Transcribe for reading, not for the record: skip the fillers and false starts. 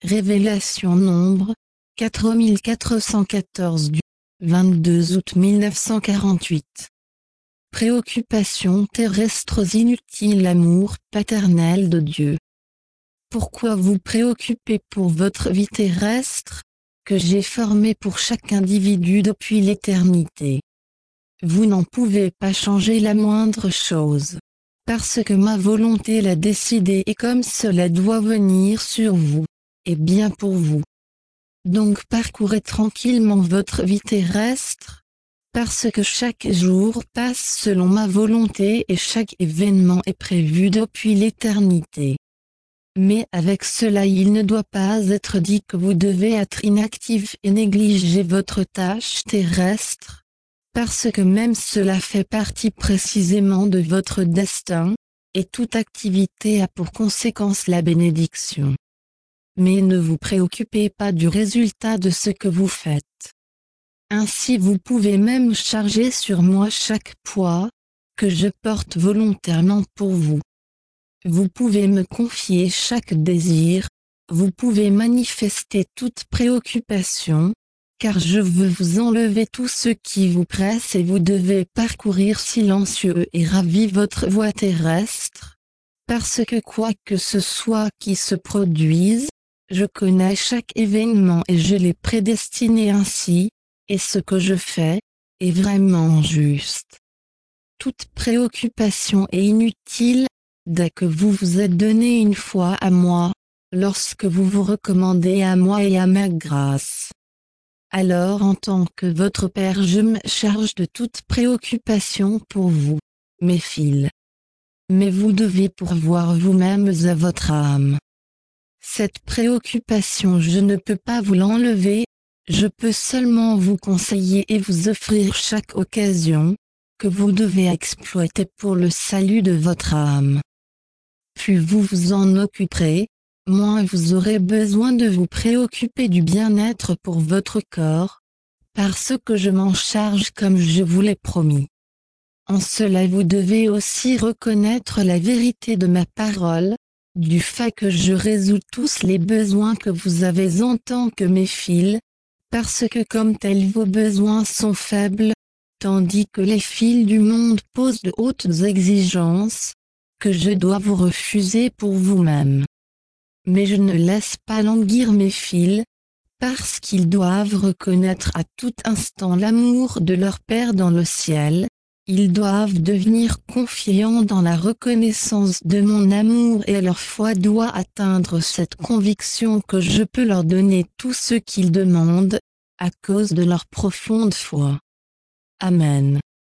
Révélation Nombre 4414 du 22 août 1948. Préoccupations terrestres inutiles. Amour paternel de Dieu. Pourquoi vous préoccupez pour votre vie terrestre, que j'ai formée pour chaque individu depuis l'éternité? Vous n'en pouvez pas changer la moindre chose, parce que ma volonté l'a décidé et comme cela doit venir sur vous, et bien pour vous. Donc parcourez tranquillement votre vie terrestre, parce que chaque jour passe selon ma volonté et chaque événement est prévu depuis l'éternité. Mais avec cela il ne doit pas être dit que vous devez être inactif et négliger votre tâche terrestre, parce que même cela fait partie précisément de votre destin, et toute activité a pour conséquence la bénédiction. Mais ne vous préoccupez pas du résultat de ce que vous faites. Ainsi vous pouvez même charger sur moi chaque poids que je porte volontairement pour vous. Vous pouvez me confier chaque désir, vous pouvez manifester toute préoccupation, car je veux vous enlever tout ce qui vous presse et vous devez parcourir silencieux et ravi votre voie terrestre, parce que quoi que ce soit qui se produise, je connais chaque événement et je l'ai prédestiné ainsi, et ce que je fais est vraiment juste. Toute préoccupation est inutile, dès que vous vous êtes donné une fois à moi, lorsque vous vous recommandez à moi et à ma grâce. Alors en tant que votre Père je me charge de toute préoccupation pour vous, mes fils. Mais vous devez pourvoir vous-mêmes à votre âme. Cette préoccupation je ne peux pas vous l'enlever, je peux seulement vous conseiller et vous offrir chaque occasion, que vous devez exploiter pour le salut de votre âme. Plus vous vous en occuperez, moins vous aurez besoin de vous préoccuper du bien-être pour votre corps, parce que je m'en charge comme je vous l'ai promis. En cela vous devez aussi reconnaître la vérité de ma parole, du fait que je résous tous les besoins que vous avez en tant que mes fils, parce que comme tels vos besoins sont faibles, tandis que les fils du monde posent de hautes exigences, que je dois vous refuser pour vous-même. Mais je ne laisse pas languir mes fils, parce qu'ils doivent reconnaître à tout instant l'amour de leur Père dans le ciel, ils doivent devenir confiants dans la reconnaissance de mon amour et leur foi doit atteindre cette conviction que je peux leur donner tout ce qu'ils demandent, à cause de leur profonde foi. Amen.